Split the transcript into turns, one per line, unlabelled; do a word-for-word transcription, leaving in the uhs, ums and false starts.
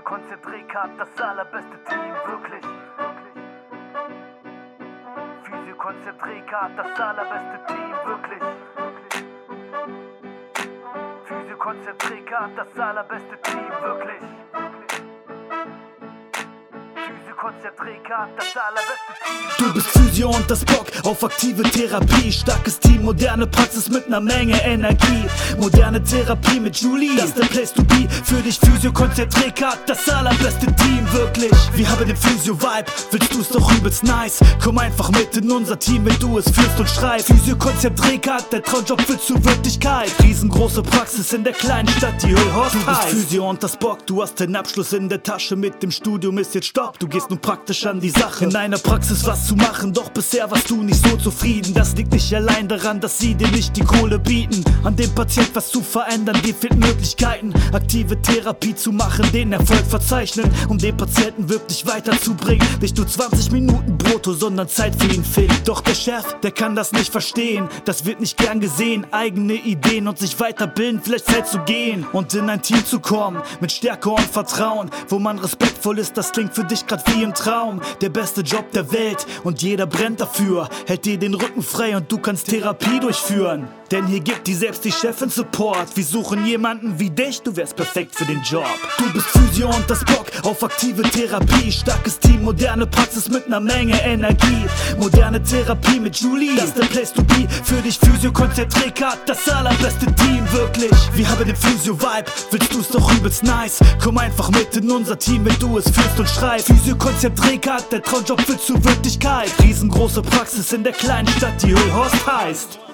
Physio-Konzept Rekat, das allerbeste Team, wirklich. Physio-Konzept Rekat, das allerbeste Team, wirklich. Physio-Konzept Rekat, das allerbeste Team, wirklich. Physio-Konzept Rekat, das allerbeste Team.
Du bist Physio und das Bock auf aktive Therapie. Starkes Team, moderne Praxis mit ner Menge Energie. Moderne Therapie mit Julie, das ist der Place to be. Für dich Physio-Konzept Rekat, das allerbeste Team, wirklich. Wir haben den Physio-Vibe, willst du's doch übelst nice? Komm einfach mit in unser Team, wenn du es fühlst und schreibst. Physio-Konzept Rekat, der Traumjob wird zur Wirklichkeit. Riesengroße Praxis in der kleinen Stadt, die Höllhorst heißt. Du bist Physio und das Bock, du hast den Abschluss in der Tasche. Mit dem Studium ist jetzt Stopp, du gehst nun praktisch an die Sache. In einer Praxis was zu machen, doch bisher warst du nicht so zufrieden. Das liegt nicht allein daran, dass sie dir nicht die Kohle bieten. An dem Patient was zu verändern, dir fehlen Möglichkeiten. Aktive Therapie zu machen, den Erfolg verzeichnen, um den Patienten wirklich weiterzubringen. Nicht nur zwanzig Minuten brutto, sondern Zeit für ihn fehlt. Doch der Chef, der kann das nicht verstehen. Das wird nicht gern gesehen. Eigene Ideen und sich weiterbilden, vielleicht Zeit zu gehen und in ein Team zu kommen, mit Stärke und Vertrauen, wo man respektvoll ist, das klingt für dich grad wie im Traum. Der beste Job der Welt und jeder brennt dafür. Hält dir den Rücken frei und du kannst Therapie durchführen. Denn hier gibt die selbst die Chefin Support. Wir suchen jemanden wie dich, du wärst perfekt für den Job. Du bist Physio und das Bock auf aktive Therapie. Starkes Team, moderne Praxis mit ner Menge Energie. Moderne Therapie mit Julie, das ist der Place to be. Für dich Physio-Konzept Rekat, das allerbeste Team, wirklich. Wir haben den Physio-Vibe, willst du's doch übelst nice? Komm einfach mit in unser Team, wenn du es fühlst und schreibst. Physio-Konzept Rekat, der Traumjob wird zur Wirklichkeit. Riesengroße Praxis in der kleinen Stadt, die Höllhorst heißt.